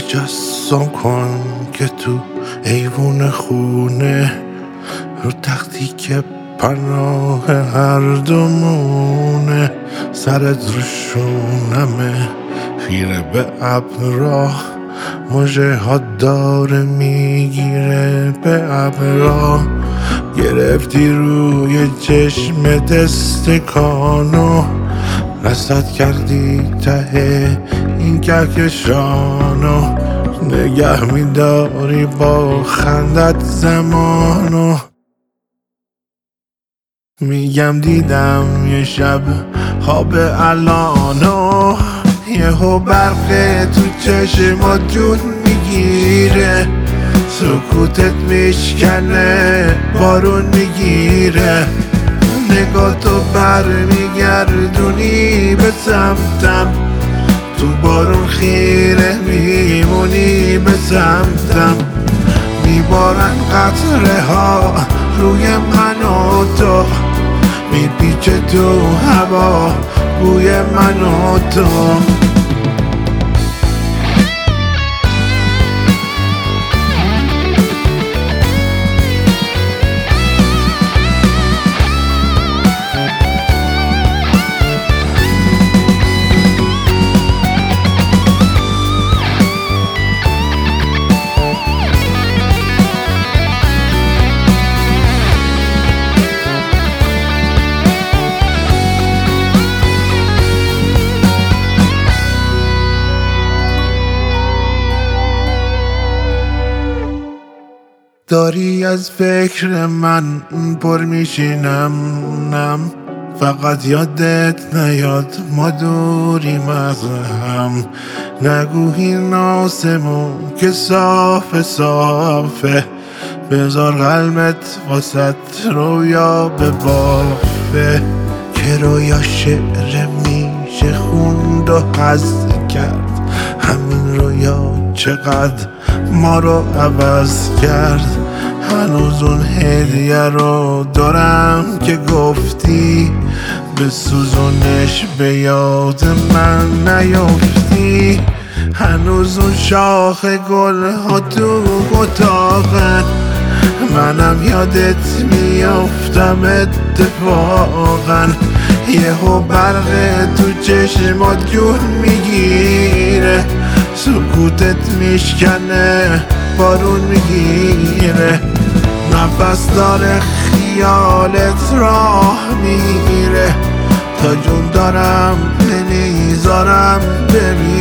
تجسم کن که تو ایوون خونه رو تختی که پناه هر دومونه، سرت رو شونمه خیره به ابرا، مژه ها داره میگیره به ابرا، گرفتی روی چشمت استکانو، رصد کردی ته این کهکشانو، نگه میداری با خندت زمانو. میگم دیدم یه شب خواب الانو، یهو برق تو چشمات جون میگیره، سکوتت میشکنه بارون میگیره، نگاه تو برمیگردونی به سمتم، تو بارون خیره میمونی به سمتم، میبارن قطره ها روی من و تو، میپیچه تو هوا بوی من و تو. داری از فکر من پر میشینم، نم فقط یادت نیاد ما دوریم از هم، نگو این آسمون که صاف صافه، بذار قلبت واسط رویا به بافه، که رویا شعر میشه خوند و حس کرد، همین رویا چقدر ما رو عوض کرد، هنوز اون هدیه رو دارم که گفتی، به سوزونش به یاد من نیفتی، هنوز اون شاخ گل ها تو اتاقن، منم یادت میافتم اتفاقا، یهو برق تو چشمات جون میگیره، سکوتت میشکنه بارون میگیره، نفس داره خیالت راه میره، تا جون دارم نمیذارم بمیره.